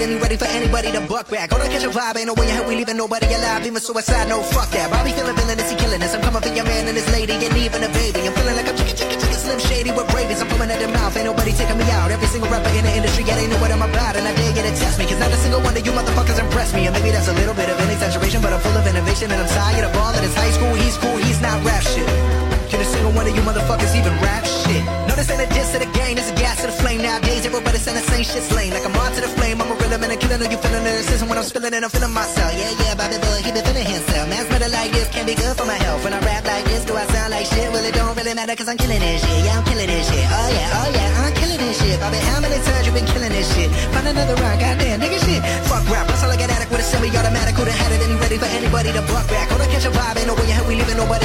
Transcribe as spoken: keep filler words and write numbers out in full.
and he ready for anybody to buck back. Hold on, catch a vibe, ain't no way in hell we leaving nobody alive. Even suicide, no fuck that. Bobby feeling villainous, he killing us. I'm coming for your man and his lady and even a baby. I'm feeling like I'm chicken, chicken, chicken, slim shady with rabies. I'm foaming at the mouth, ain't nobody taking me out. Every single rapper in the industry, yeah, they know what I'm about. And I dare get to test me, cause not a single one of you motherfuckers impress me. And maybe that's a little bit of an exaggeration, but I'm full of innovation and I'm tired of all of this high school. He's cool, he's not rap shit. Can a single one of you motherfuckers even rap shit? No, this ain't a diss to the game, this is gas to the flame. Nowadays, everybody saying the same shit's lame. Like I'm on to the flame, I'm a real man and killing. Are you feeling it? Assisting when I'm spilling and I'm feeling myself. Yeah, yeah, Bobby Boy, he been feeling himself. Man's better like this, can be good for my health. When I rap like this, do I sound like shit? Well, it don't really matter cause I'm killing this shit. Yeah, I'm killing this shit. Oh yeah, oh yeah, I'm killing this shit. Bobby, how many times you been killing this shit? Find another rhyme, goddamn, nigga shit. Fuck rap, I sound like an addict with a semi-automatic. Who done had it and he ready for anybody to buck back. Hold on, catch a vibe, ain't no way in hell we leaving nobody